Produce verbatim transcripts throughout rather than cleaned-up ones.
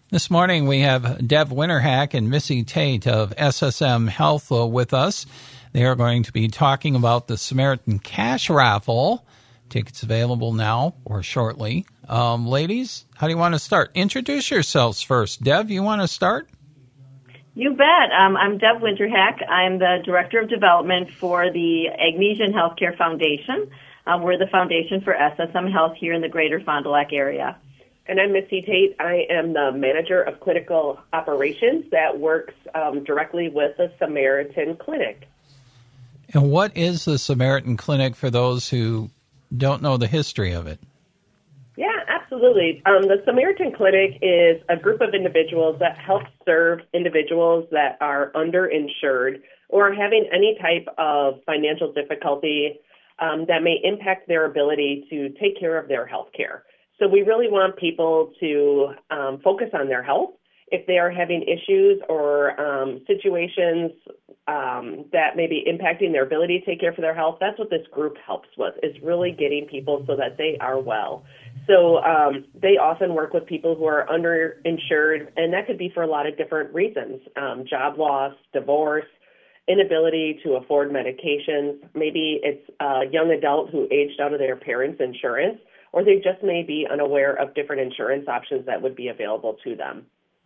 This morning we have Deb Winterhack and Missy Tate of S S M Health with us. They are going to be talking about the Samaritan Cash Raffle. Tickets available now or shortly. Um, ladies, how do you want to start? Introduce yourselves first. Deb, you want to start? You bet. Um, I'm Deb Winterhack. I'm the Director of Development for the Agnesian Healthcare Foundation. Um, we're the foundation for S S M Health here in the greater Fond du Lac area. And I'm Missy Tate. I am the Manager of Clinical Operations that works um, directly with the Samaritan Clinic. And what is the Samaritan Clinic for those who don't know the history of it? Yeah, absolutely. Um, the Samaritan Clinic is a group of individuals that help serve individuals that are underinsured or having any type of financial difficulty um, that may impact their ability to take care of their health care. So we really want people to um, focus on their health. If they are having issues or um, situations um, that may be impacting their ability to take care of their health, that's what this group helps with, is really getting people so that they are well. So um, they often work with people who are underinsured, and that could be for a lot of different reasons, um, job loss, divorce, inability to afford medications. Maybe it's a young adult who aged out of their parents' insurance, or they just may be unaware of different insurance options that would be available to them.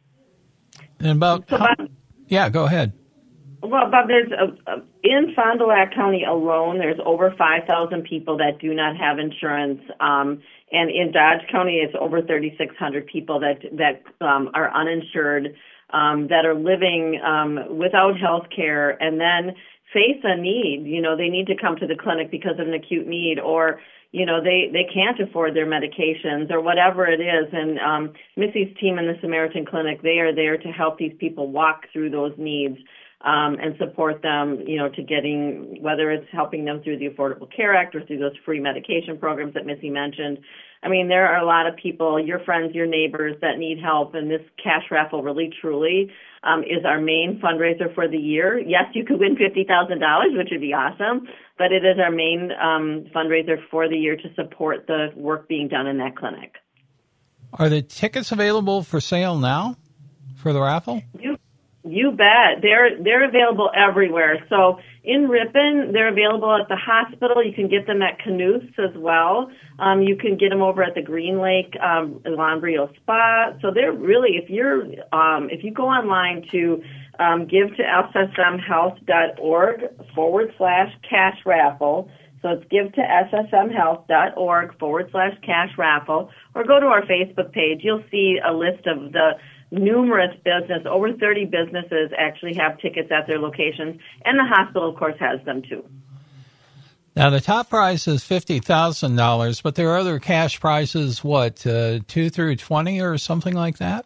And about, so, how, Bob, yeah, go ahead. Well, Bob, there's a, a, in Fond du Lac County alone, there's over five thousand people that do not have insurance, um, and in Dodge County, it's over thirty-six hundred people that that um, are uninsured, um, that are living um, without health care, and then face a need. You know, they need to come to the clinic because of an acute need, or you know, they, they can't afford their medications or whatever it is. And um, Missy's team in the Samaritan Clinic, they are there to help these people walk through those needs um, and support them, you know, to getting, whether it's helping them through the Affordable Care Act or through those free medication programs that Missy mentioned. I mean, there are a lot of people, your friends, your neighbors, that need help, and this cash raffle really, truly um, is our main fundraiser for the year. Yes, you could win fifty thousand dollars, which would be awesome, but it is our main um, fundraiser for the year to support the work being done in that clinic. Are the tickets available for sale now for the raffle? You You bet. They're they're available everywhere. So in Ripon, they're available at the hospital. You can get them at Knuth's as well. Um, you can get them over at the Green Lake um, Lambrio Spa. So they're really, if you're um, if you go online to um, give to ssmhealth.org forward slash cash raffle. So it's give to ssmhealth.org forward slash cash raffle, or go to our Facebook page. You'll see a list of the numerous business, over thirty businesses actually have tickets at their locations, and the hospital, of course, has them too. Now, the top prize is fifty thousand dollars, but there are other cash prizes, what, uh, two through twenty or something like that?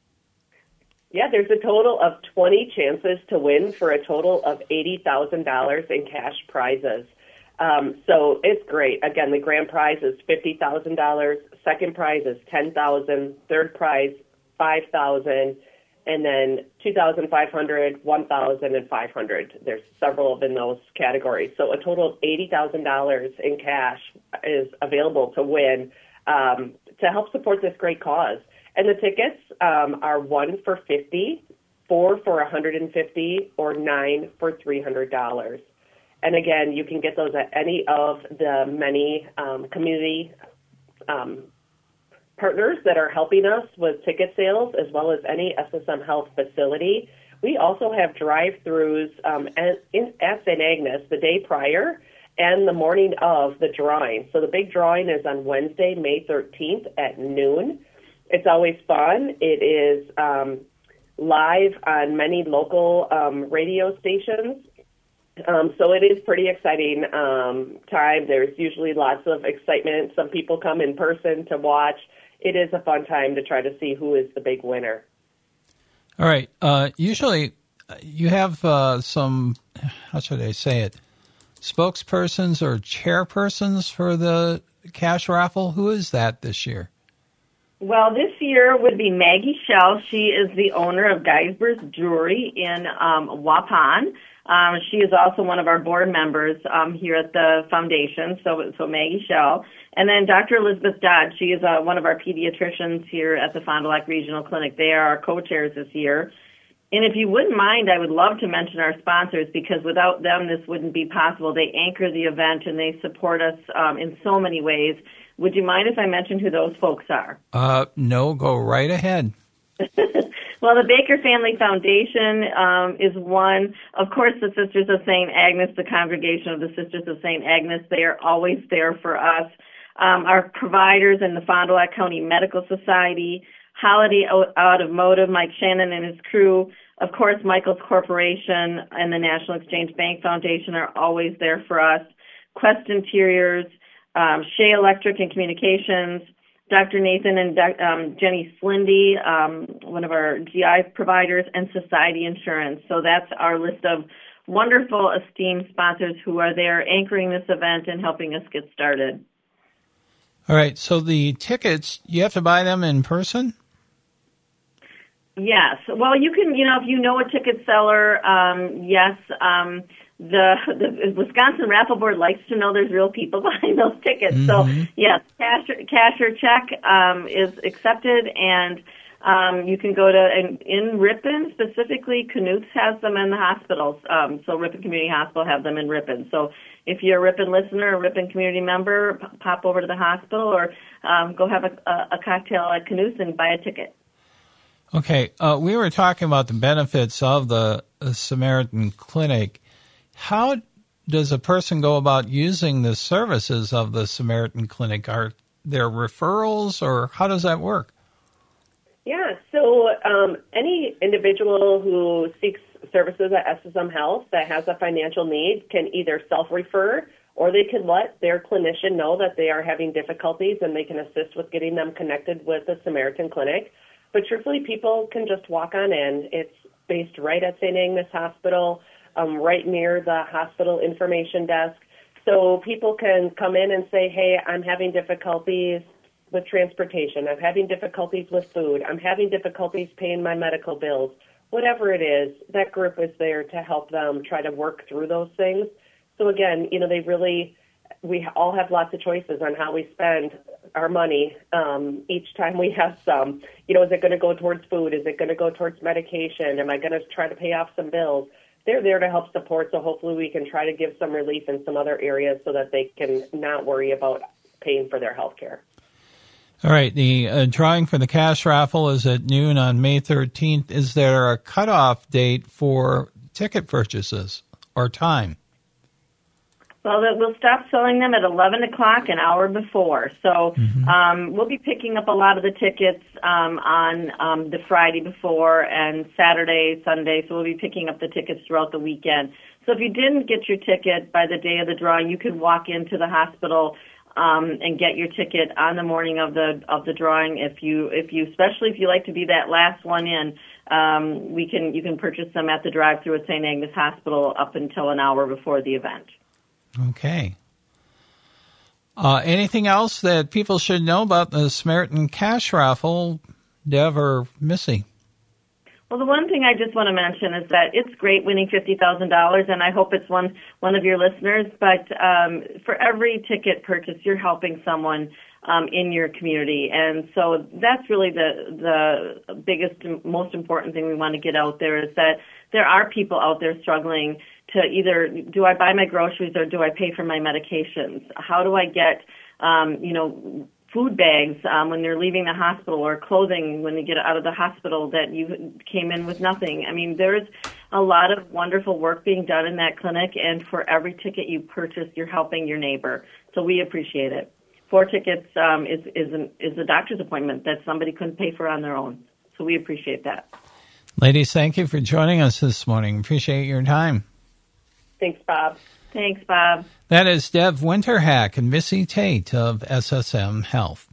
Yeah, there's a total of twenty chances to win for a total of eighty thousand dollars in cash prizes. Um, so it's great. Again, the grand prize is fifty thousand dollars, second prize is ten thousand dollars, third prize five thousand dollars, and then two thousand five hundred dollars, one thousand dollars, and five hundred dollars. There's several in those categories. So a total of eighty thousand dollars in cash is available to win um, to help support this great cause. And the tickets um, are one for fifty dollars, four for one hundred fifty dollars, or nine for three hundred dollars. And again, you can get those at any of the many um, community um partners that are helping us with ticket sales, as well as any S S M Health facility. We also have drive-thrus um, at, in, at Saint Agnes the day prior and the morning of the drawing. So the big drawing is on Wednesday, May thirteenth at noon. It's always fun. It is um, live on many local um, radio stations. Um, so it is pretty exciting um, time. There's usually lots of excitement. Some people come in person to watch. It is a fun time to try to see who is the big winner. All right. Uh, usually you have uh, some, how should I say it, spokespersons or chairpersons for the cash raffle. Who is that this year? Well, this year would be Maggie Shell. She is the owner of Geisber's Jewelry in um, Waupun. Um, she is also one of our board members um, here at the foundation, so so Maggie Shell. And then Doctor Elizabeth Dodd, she is uh, one of our pediatricians here at the Fond du Lac Regional Clinic. They are our co-chairs this year. And if you wouldn't mind, I would love to mention our sponsors, because without them, this wouldn't be possible. They anchor the event, and they support us um, in so many ways. Would you mind if I mentioned who those folks are? Uh, no, go right ahead. Well, the Baker Family Foundation um, is one. Of course, the Sisters of Saint Agnes, the Congregation of the Sisters of Saint Agnes, they are always there for us. Um, our providers in the Fond du Lac County Medical Society, Holiday Automotive, Mike Shannon and his crew, of course, Michael's Corporation and the National Exchange Bank Foundation are always there for us. Quest Interiors, um, Shea Electric and Communications, Doctor Nathan and um, Jenny Slindy, um, one of our G I providers, and Society Insurance. So that's our list of wonderful, esteemed sponsors who are there anchoring this event and helping us get started. All right, so the tickets, you have to buy them in person? Yes. Well, you can, you know, if you know a ticket seller, um, yes. Um, the, the Wisconsin Raffle Board likes to know there's real people behind those tickets. Mm-hmm. So, yes, cash, cash or check um, is accepted, and um, you can go to, in, in Ripon specifically, Knuth's has them in the hospitals. Um, so Ripon Community Hospital have them in Ripon. So if you're a Ripon listener, a Ripon community member, p- pop over to the hospital or um, go have a, a, a cocktail at Knuth's and buy a ticket. Okay, uh, we were talking about the benefits of the uh, Samaritan Clinic. How does a person go about using the services of the Samaritan Clinic? Are there referrals, or how does that work? Yeah, so um, any individual who seeks services at S S M Health that has a financial need can either self-refer, or they can let their clinician know that they are having difficulties, and they can assist with getting them connected with the Samaritan Clinic. But truthfully, people can just walk on in. It's based right at Saint Agnes Hospital, um, right near the hospital information desk. So people can come in and say, hey, I'm having difficulties with transportation. I'm having difficulties with food. I'm having difficulties paying my medical bills. Whatever it is, that group is there to help them try to work through those things. So again, you know, they really, we all have lots of choices on how we spend our money um, each time we have some. You know, is it going to go towards food? Is it going to go towards medication? Am I going to try to pay off some bills? They're there to help support, so hopefully we can try to give some relief in some other areas so that they can not worry about paying for their health care. All right, the uh, drawing for the cash raffle is at noon on May thirteenth. Is there a cutoff date for ticket purchases or time? Well, we'll stop selling them at eleven o'clock, an hour before. So mm-hmm. um, we'll be picking up a lot of the tickets um, on um, the Friday before and Saturday, Sunday. So we'll be picking up the tickets throughout the weekend. So if you didn't get your ticket by the day of the drawing, you could walk into the hospital um, and get your ticket on the morning of the of the drawing. If you, if you, especially if you like to be that last one in, um, we can you can purchase them at the drive-thru at Saint Agnes Hospital up until an hour before the event. Okay. Uh, anything else that people should know about the Samaritan Cash Raffle, Dev or Missy? Well, the one thing I just want to mention is that it's great winning fifty thousand dollars, and I hope it's one, one of your listeners. But um, for every ticket purchase, you're helping someone um, in your community. And so that's really the, the biggest, most important thing we want to get out there is that there are people out there struggling to either, do I buy my groceries or do I pay for my medications? How do I get, um, you know, food bags um, when they're leaving the hospital, or clothing when they get out of the hospital that you came in with nothing? I mean, there's a lot of wonderful work being done in that clinic, and for every ticket you purchase, you're helping your neighbor. So we appreciate it. Four tickets um, is is, an, is a doctor's appointment that somebody couldn't pay for on their own. So we appreciate that. Ladies, thank you for joining us this morning. Appreciate your time. Thanks, Bob. Thanks, Bob. That is Dev Winterhack and Missy Tate of S S M Health.